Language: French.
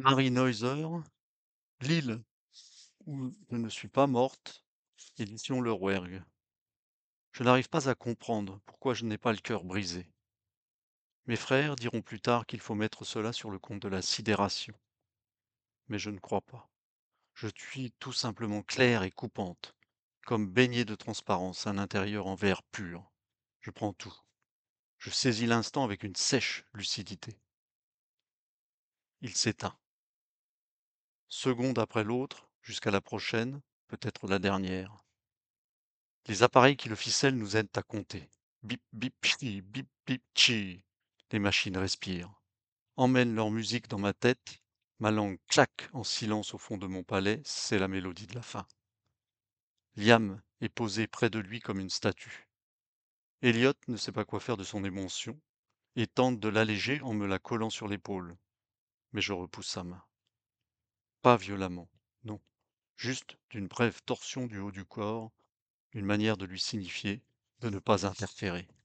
Marie Neuser, L'île où je ne suis pas morte, édition Le Rouergue. Je n'arrive pas à comprendre pourquoi je n'ai pas le cœur brisé. Mes frères diront plus tard qu'il faut mettre cela sur le compte de la sidération, mais je ne crois pas. Je suis tout simplement claire et coupante, comme baignée de transparence, un intérieur en verre pur. Je prends tout. Je saisis l'instant avec une sèche lucidité. Il s'éteint, seconde après l'autre, jusqu'à la prochaine, peut-être la dernière. Les appareils qui le ficellent nous aident à compter. Bip bip chi, bip bip chi. Les machines respirent, emmènent leur musique dans ma tête. Ma langue claque en silence au fond de mon palais, c'est la mélodie de la fin. Liam est posé près de lui comme une statue. Elliot ne sait pas quoi faire de son émotion et tente de l'alléger en me la collant sur l'épaule. Mais je repousse sa main. Pas violemment, non. Juste d'une brève torsion du haut du corps, une manière de lui signifier de ne pas interférer.